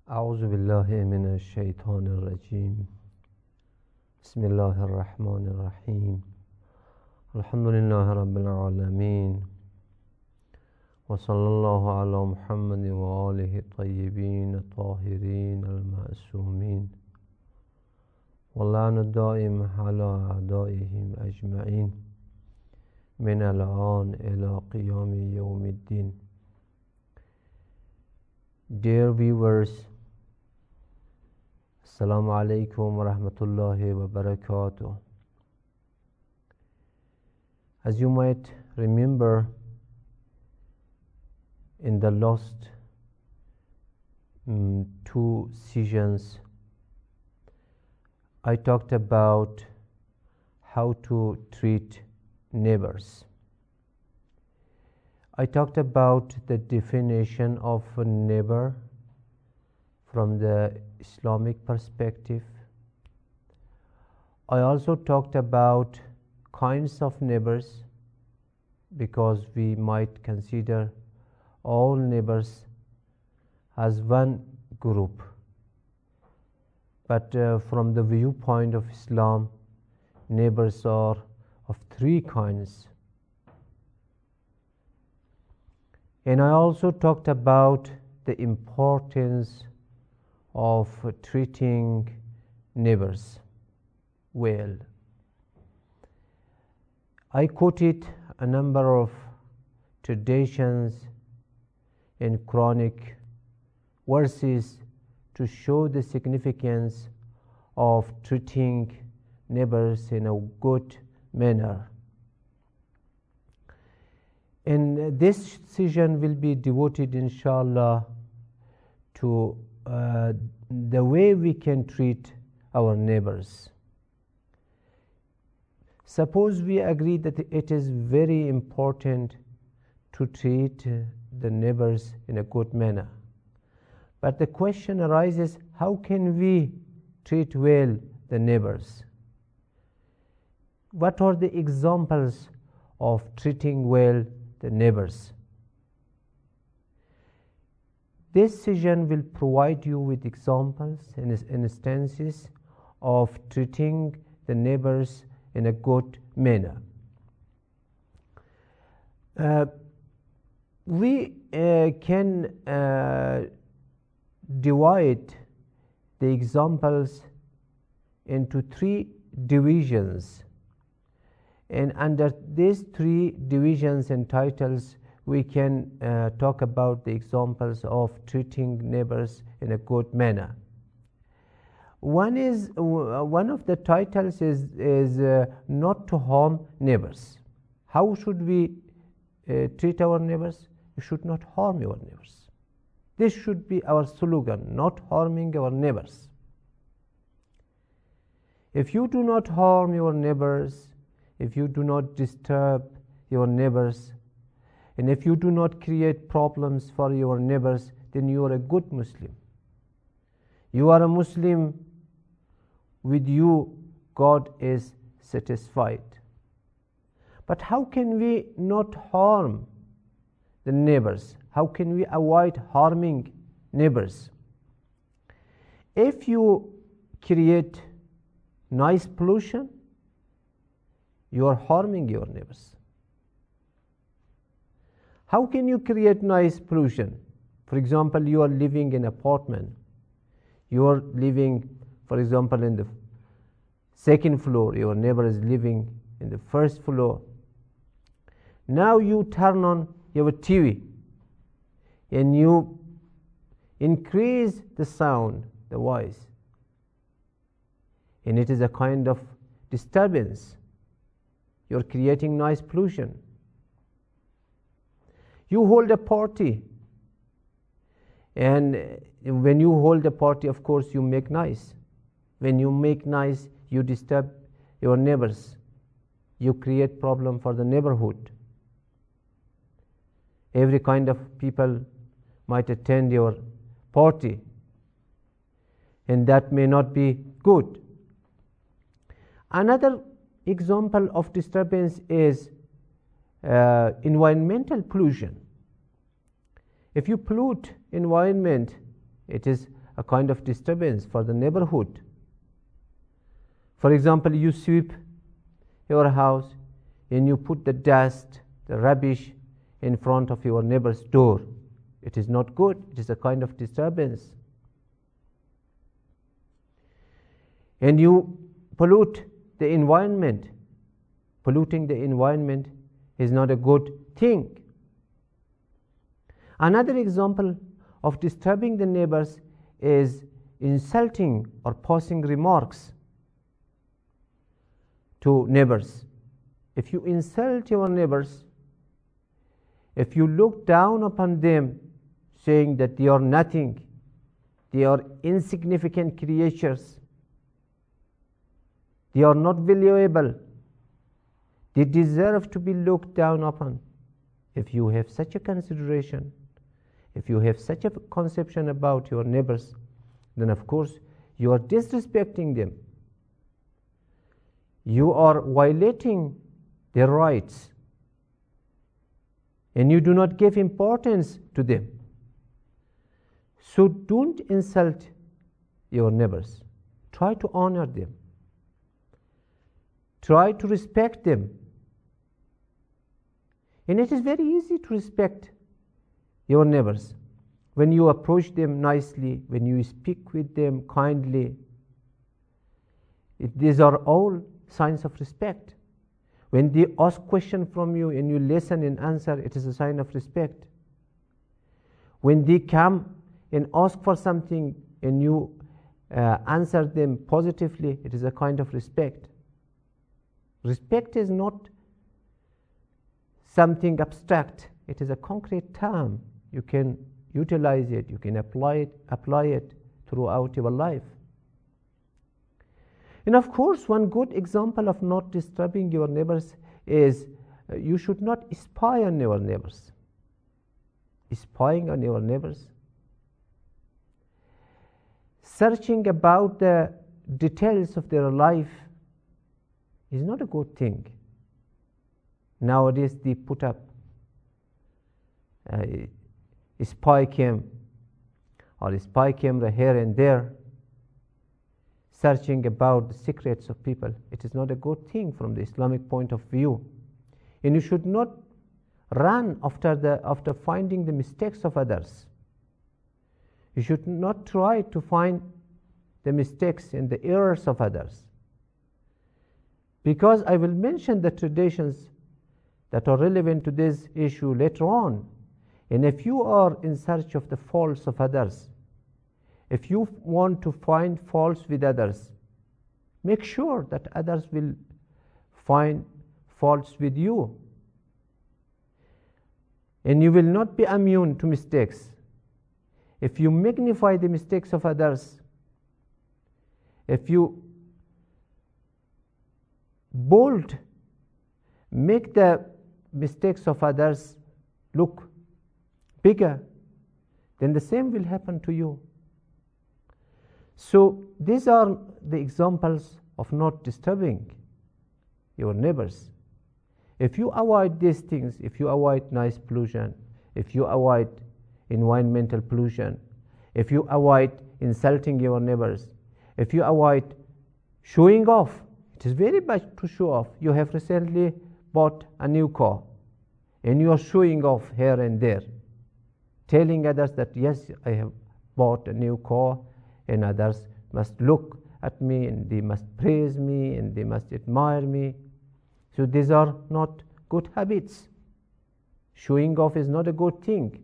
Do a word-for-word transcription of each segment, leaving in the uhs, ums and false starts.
أعوذ بالله من الشيطان الرجيم بسم الله الرحمن الرحيم الحمد لله رب العالمين وصلى الله على محمد وآله الطيبين الطاهرين المعصومين واللعن الدائم على أعدائهم أجمعين من الآن إلى قيام يوم الدين. Dear viewers, Assalamu alaikum wa rahmatullahi wa barakatuh. As you might remember, in the last um, two sessions, I talked about how to treat neighbors. I talked about the definition of a neighbor from the Islamic perspective. I also talked about kinds of neighbors, because we might consider all neighbors as one group. But uh, from the viewpoint of Islam, neighbors are of three kinds. And I also talked about the importance of treating neighbors well. I quoted a number of traditions and Quranic verses to show the significance of treating neighbors in a good manner. And this session will be devoted, inshallah, to uh, the way we can treat our neighbors. Suppose we agree that it is very important to treat uh, the neighbors in a good manner. But the question arises, how can we treat well the neighbors? What are the examples of treating well the neighbors? This session will provide you with examples and instances of treating the neighbors in a good manner. Uh, we uh, can uh, divide the examples into three divisions, and under these three divisions and titles we can uh, talk about the examples of treating neighbors in a good manner. One is uh, one of the titles is is uh, not to harm neighbors. How should we uh, treat our neighbors? You should not harm your neighbors. This should be our slogan: not harming our neighbors. If you do not harm your neighbors, if you do not disturb your neighbors, and if you do not create problems for your neighbors, then you are a good Muslim. You are a Muslim. With you, God is satisfied. But how can we not harm the neighbors? How can we avoid harming neighbors? If you create noise pollution, you are harming your neighbors. How can you create noise pollution? For example, you are living in an apartment. You are living, for example, in the second floor. Your neighbor is living in the first floor. Now you turn on your T V and you increase the sound, the voice. And it is a kind of disturbance. You are creating noise pollution. You hold a party, and when you hold a party, of course, you make noise. When you make noise, you disturb your neighbors. You create problem for the neighborhood. Every kind of people might attend your party, and that may not be good. Another example of disturbance is uh, environmental pollution. If you pollute environment, it is a kind of disturbance for the neighborhood. For example, you sweep your house and you put the dust, the rubbish in front of your neighbor's door. It is not good. It is a kind of disturbance. And you pollute the environment. Polluting the environment is not a good thing. Another example of disturbing the neighbors is insulting or passing remarks to neighbors. If you insult your neighbors, if you look down upon them, saying that they are nothing, they are insignificant creatures, they are not valuable, they deserve to be looked down upon. If you have such a consideration, if you have such a conception about your neighbors, then of course you are disrespecting them. You are violating their rights, and you do not give importance to them. So don't insult your neighbors. Try to honor them. Try to respect them. And it is very easy to respect your neighbors when you approach them nicely, when you speak with them kindly. It, these are all signs of respect. When they ask questions from you and you listen and answer, it is a sign of respect. When they come and ask for something and you uh, answer them positively, it is a kind of respect. Respect is not something abstract. It is a concrete term. You can utilize it, you can apply it, apply it throughout your life. And of course, one good example of not disturbing your neighbors is uh, you should not spy on your neighbors. Spying on your neighbors, searching about the details of their life is not a good thing. Nowadays, they put up uh, a spy cam or a spy camera here and there, searching about the secrets of people. It is not a good thing from the Islamic point of view. And you should not run after, the, after finding the mistakes of others. You should not try to find the mistakes and the errors of others. Because I will mention the traditions that are relevant to this issue later on. And if you are in search of the faults of others, if you want to find faults with others, make sure that others will find faults with you. And you will not be immune to mistakes. If you magnify the mistakes of others, if you bold, make the mistakes of others look bigger, then the same will happen to you. So these are the examples of not disturbing your neighbors. If you avoid these things, if you avoid noise pollution, if you avoid environmental pollution, if you avoid insulting your neighbors, if you avoid showing off, it is very much to show off. You have recently bought a new car and you are showing off here and there, telling others that yes, I have bought a new car, and others must look at me and they must praise me and they must admire me. So these are not good habits. Showing off is not a good thing.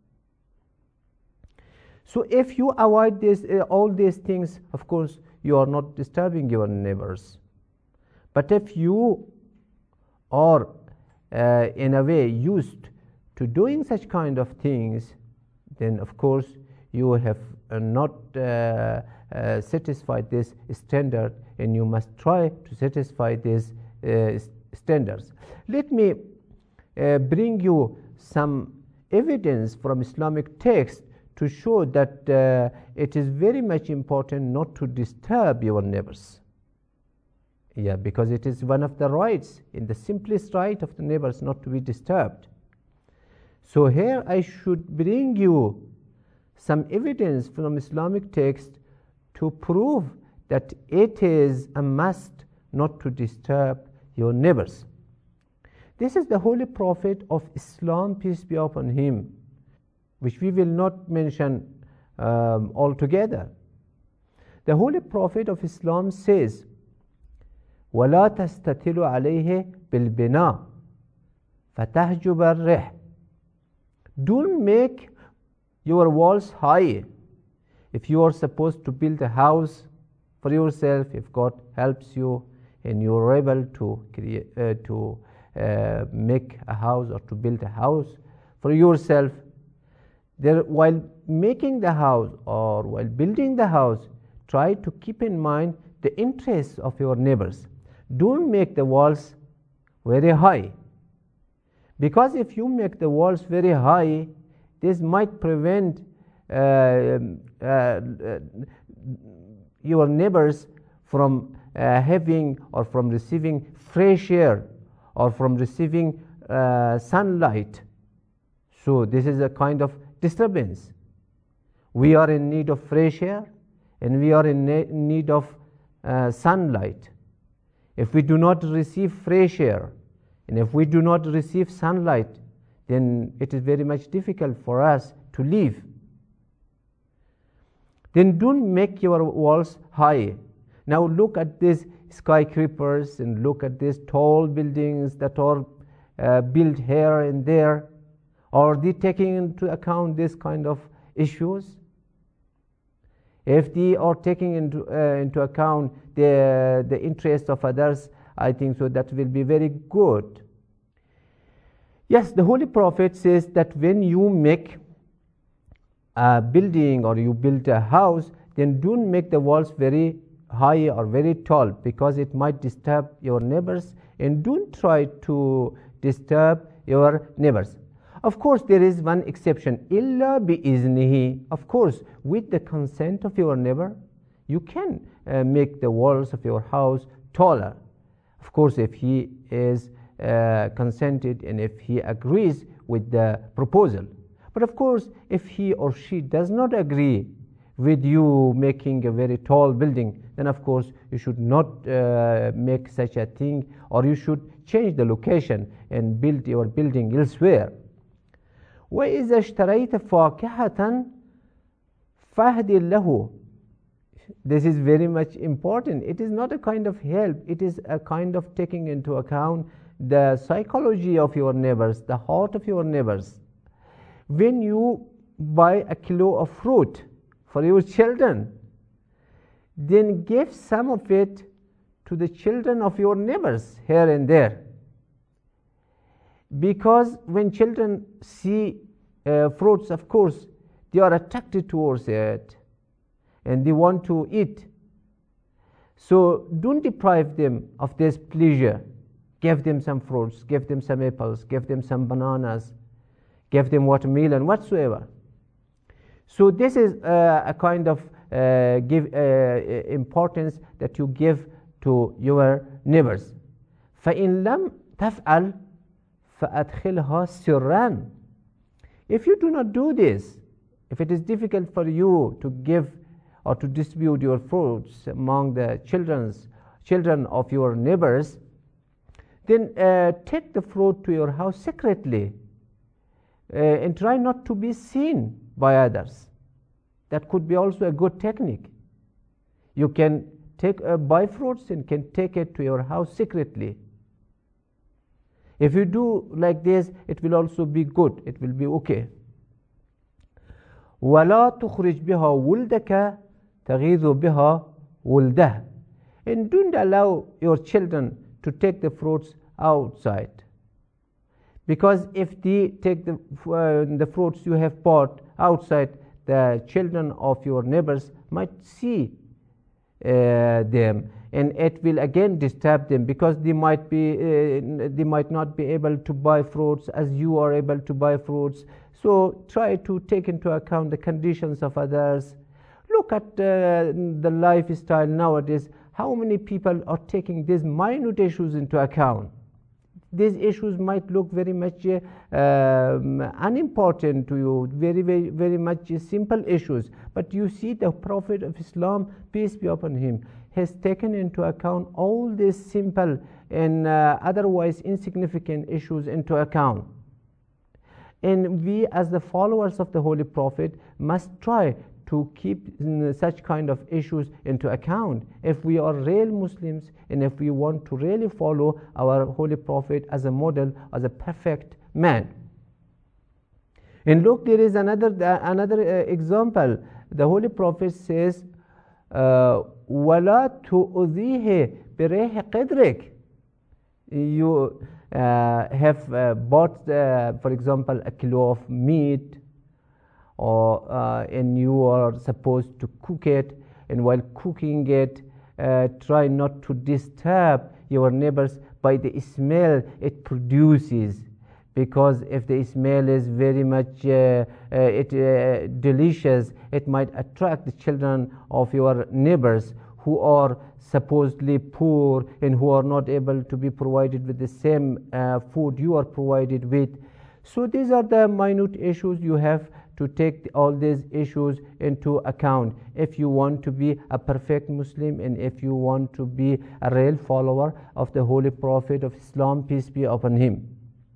So if you avoid this, uh, all these things, of course, you are not disturbing your neighbors. But if you are uh, in a way used to doing such kind of things, then of course you have uh, not uh, uh, satisfied this standard, and you must try to satisfy these uh, standards. Let me uh, bring you some evidence from Islamic text to show that uh, it is very much important not to disturb your neighbors. Yeah, because it is one of the rights, in the simplest right of the neighbors, not to be disturbed. So here I should bring you some evidence from Islamic text to prove that it is a must not to disturb your neighbors. This is the Holy Prophet of Islam, peace be upon him, which we will not mention um, altogether. The Holy Prophet of Islam says, وَلَا تَسْتَتِلُ عَلَيْهِ بِالْبِنَاءِ فَتَحْجُبَ الرِّحْ. Don't make your walls high. If you are supposed to build a house for yourself, if God helps you and you are able to create, uh, to uh, make a house or to build a house for yourself, there, while making the house or while building the house, try to keep in mind the interests of your neighbors. Don't make the walls very high, because if you make the walls very high, this might prevent uh, uh, uh, your neighbors from uh, having or from receiving fresh air or from receiving uh, sunlight. So this is a kind of disturbance. We are in need of fresh air and we are in need of uh, sunlight. If we do not receive fresh air and if we do not receive sunlight, then it is very much difficult for us to live. Then don't make your walls high. Now look at these skyscrapers and look at these tall buildings that are uh, built here and there. Are they taking into account this kind of issues? If they are taking into, uh, into account the, the interest of others, I think so that will be very good. Yes, the Holy Prophet says that when you make a building or you build a house, then don't make the walls very high or very tall, because it might disturb your neighbors, and don't try to disturb your neighbors. Of course, there is one exception, illa bi-iznihi. Of course, with the consent of your neighbor, you can uh, make the walls of your house taller. Of course, if he is uh, consented and if he agrees with the proposal. But of course, if he or she does not agree with you making a very tall building, then of course you should not uh, make such a thing, or you should change the location and build your building elsewhere. وَإِذَا اشْتَرَيْتَ فَاكِهَةً فَاهْدِ لَهُ. This is very much important. It is not a kind of help, it is a kind of taking into account the psychology of your neighbors, the heart of your neighbors. When you buy a kilo of fruit for your children, then give some of it to the children of your neighbors here and there. Because when children see uh, fruits, of course, they are attracted towards it and they want to eat. So don't deprive them of this pleasure. Give them some fruits, give them some apples, give them some bananas, give them watermelon, whatsoever. So this is uh, a kind of uh, give uh, importance that you give to your neighbors. فَإِنْ لَمْ تَفْعَلْ فَأَدْخِلْهَا سِرًّا. If you do not do this, if it is difficult for you to give or to distribute your fruits among the children's, children of your neighbors, then uh, take the fruit to your house secretly uh, and try not to be seen by others. That could be also a good technique. You can take uh, buy fruits and can take it to your house secretly. If you do like this, it will also be good. It will be okay. وَلَا تُخْرِجْ بِهَا وُلْدَكَ تَغِيظُ بِهَا وُلْدَهُ. And don't allow your children to take the fruits outside. Because if they take the, uh, the fruits you have bought outside, the children of your neighbors might see uh, them, and it will again disturb them, because they might be uh, they might not be able to buy fruits as you are able to buy fruits. So try to take into account the conditions of others. Look at uh, the lifestyle nowadays. How many people are taking these minute issues into account? These issues might look very much uh, um, unimportant to you, very, very, very much simple issues. But you see, the Prophet of Islam, peace be upon him, has taken into account all these simple and uh, otherwise insignificant issues into account. And we, as the followers of the Holy Prophet, must try to keep such kind of issues into account if we are real Muslims and if we want to really follow our Holy Prophet as a model, as a perfect man. And look, there is another uh, another uh, example. The Holy Prophet says, وَلَا تُؤْذِيهِ بِرِيحِ قِدْرِكِ. You uh, have uh, bought, uh, for example, a kilo of meat, or uh, and you are supposed to cook it, and while cooking it, uh, try not to disturb your neighbors by the smell it produces, because if the smell is very much uh, uh, it, uh, delicious, it might attract the children of your neighbors who are supposedly poor and who are not able to be provided with the same uh, food you are provided with. So these are the minute issues. You have to take all these issues into account if you want to be a perfect Muslim and if you want to be a real follower of the Holy Prophet of Islam, peace be upon him.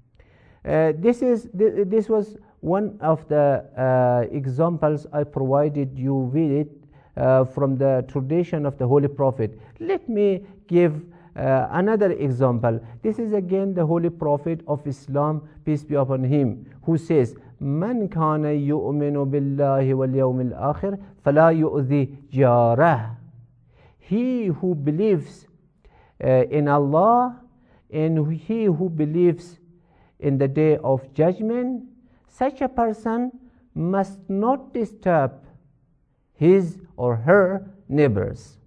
Uh, this is th this was one of the uh, examples I provided you with it uh, from the tradition of the Holy Prophet. Let me give uh, another example. This is again the Holy Prophet of Islam, peace be upon him, who says, من كان يؤمن بالله واليوم الآخر فلا يؤذي جاره. He who believes uh, in Allah and he who believes in the day of judgment, such a person must not disturb his or her neighbors.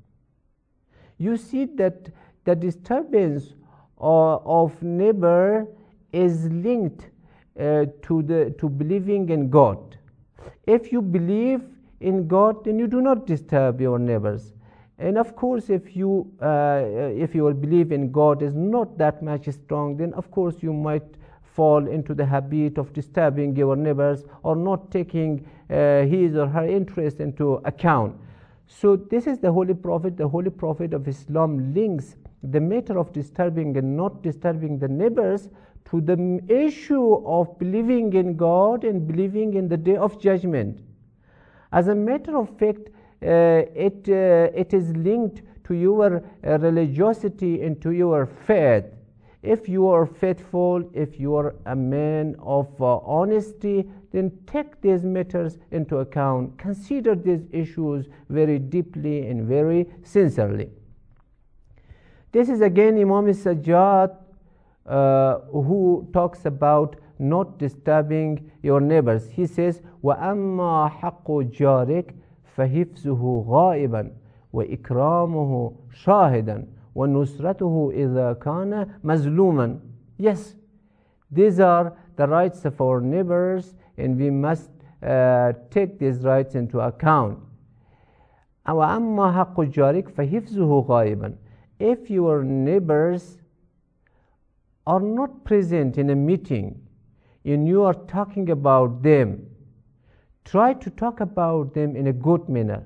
You see that the disturbance of, of neighbor is linked Uh, to the to believing in God. If you believe in God, then you do not disturb your neighbors. And of course, if you uh, if your belief in God is not that much strong, then of course you might fall into the habit of disturbing your neighbors or not taking uh, his or her interest into account. So this is the Holy Prophet. The Holy Prophet of Islam links the matter of disturbing and not disturbing the neighbors to the issue of believing in God and believing in the day of judgment. As a matter of fact, uh, it, uh, it is linked to your uh, religiosity and to your faith. If you are faithful, if you are a man of uh, honesty, then take these matters into account. Consider these issues very deeply and very sincerely. This is again Imam Sajjad, Uh, who talks about not disturbing your neighbors. He says, وَأَمَّا حَقُّ جَارِكَ فَحِفْظُهُ غَائِبًا وَإِكْرَامُهُ شَاهِدًا وَنُصْرَتُهُ إِذَا كَانَ مَظْلُومًا. Yes, these are the rights of our neighbors, and we must uh, take these rights into account. وَأَمَّا حَقُّ جَارِكَ فَحِفْظُهُ غَائِبًا. If your neighbors are not present in a meeting and you are talking about them, try to talk about them in a good manner.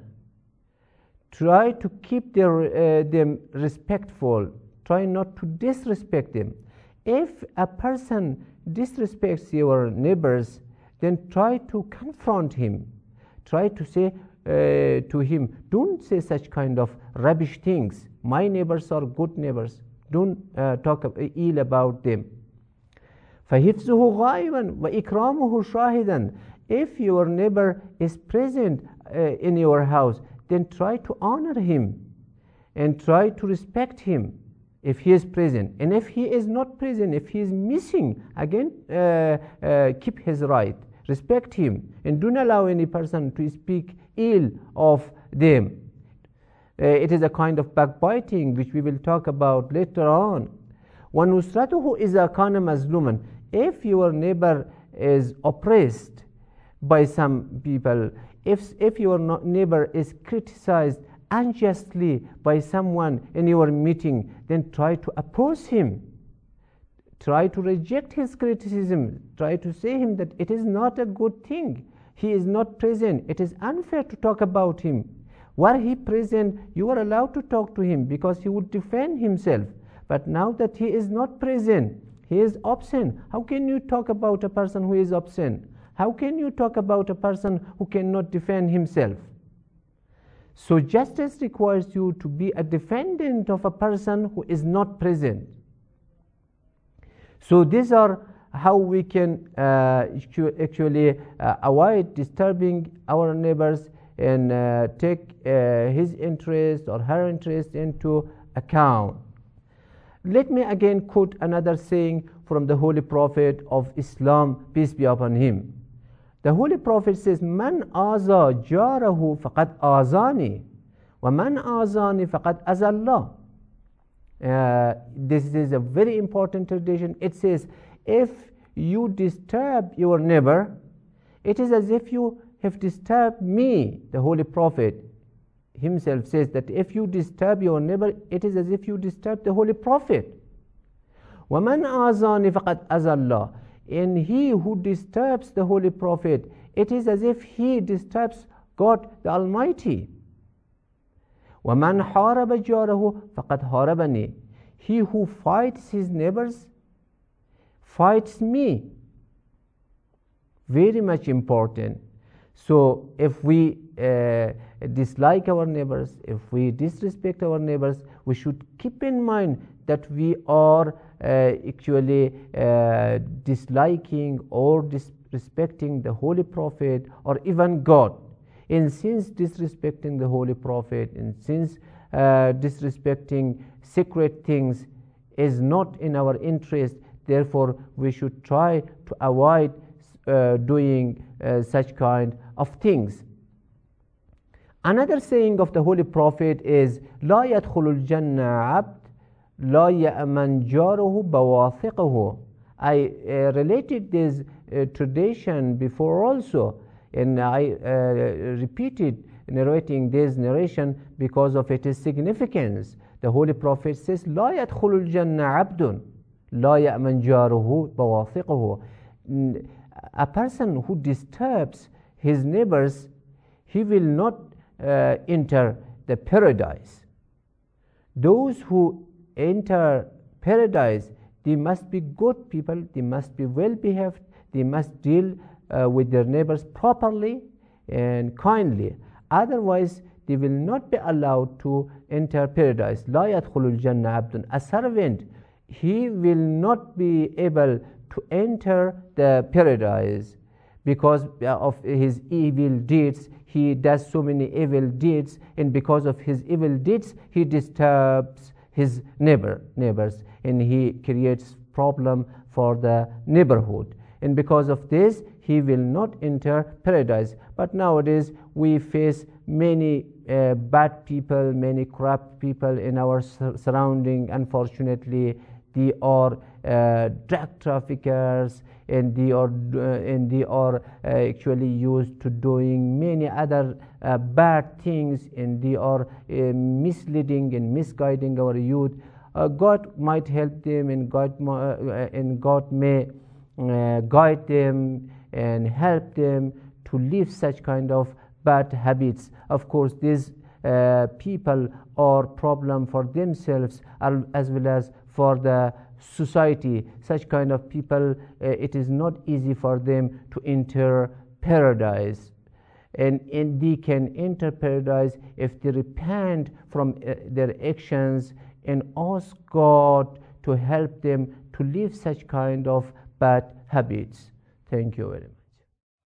Try to keep their, uh, them respectful. Try not to disrespect them. If a person disrespects your neighbors, then try to confront him. Try to say uh, to him, don't say such kind of rubbish things. My neighbors are good neighbors. Don't uh, talk ill about them. فَحِفْظُهُ غَائِبًا وَإِكْرَامُهُ شَاهِدًا. If your neighbor is present uh, in your house, then try to honor him and try to respect him if he is present. And if he is not present, if he is missing, again uh, uh, keep his right, respect him, and do not allow any person to speak ill of them. Uh, it is a kind of backbiting which we will talk about later on. وَنُصْرَتُهُ إِذَا كَانَ مَظْلُومًا. If your neighbor is oppressed by some people, if, if your neighbor is criticized unjustly by someone in your meeting, then try to oppose him. try to reject his criticism, try to say him that it is not a good thing. He is not present. It is unfair to talk about him. Were he present, you are allowed to talk to him because he would defend himself. But now that he is not present, he is absent. How can you talk about a person who is absent? How can you talk about a person who cannot defend himself? So justice requires you to be a defendant of a person who is not present. So these are how we can uh, actually uh, avoid disturbing our neighbors and uh, take uh, his interest or her interest into account. Let me again quote another saying from the Holy Prophet of Islam, peace be upon him. The Holy Prophet says, "Man aza jarahu faqad azani, wa man azani faqad azallah." Uh, this is a very important tradition. It says, if you disturb your neighbor, it is as if you have disturbed me. The Holy Prophet himself says that if you disturb your neighbor, it is as if you disturb the Holy Prophet. وَمَنْ آزَانِ فَقَدْ أَزَى. And he who disturbs the Holy Prophet, it is as if he disturbs God the Almighty. وَمَنْ حَارَبَ جَارَهُ فَقَدْ حَارَبَنِي. He who fights his neighbors fights me. Very much important. So if we uh, dislike our neighbors, if we disrespect our neighbors, we should keep in mind that we are uh, actually uh, disliking or disrespecting the Holy Prophet or even God. And since disrespecting the Holy Prophet and since uh, disrespecting sacred things is not in our interest, therefore we should try to avoid uh, doing uh, such kind of things. Another saying of the Holy Prophet is, لا يدخل الجنة عبد لا يأمن جاره بواثقه. I uh, related this uh, tradition before also, and I uh, repeated narrating this narration because of its significance. The Holy Prophet says, لا يدخل الجنة عبد لا يأمن جاره بواثقه. A person who disturbs his neighbors, he will not uh, enter the paradise. Those who enter paradise, they must be good people, they must be well behaved, they must deal uh, with their neighbors properly and kindly. Otherwise, they will not be allowed to enter paradise. لا يدخل الجنة عبد. A servant, he will not be able to enter the paradise because of his evil deeds. He does so many evil deeds, and because of his evil deeds, he disturbs his neighbor neighbors, and he creates problem for the neighborhood. And because of this, he will not enter paradise. But nowadays, we face many uh, bad people, many corrupt people in our sur surrounding. Unfortunately, they are uh, drug traffickers, and they are uh, and they are uh, actually used to doing many other uh, bad things, and they are uh, misleading and misguiding our youth. Uh, God might help them, and God uh, and God may uh, guide them and help them to leave such kind of bad habits. Of course, these uh, people are problem for themselves as well as for the society. Such kind of people, uh, it is not easy for them to enter paradise. And, and they can enter paradise if they repent from uh, their actions and ask God to help them to leave such kind of bad habits. Thank you very much.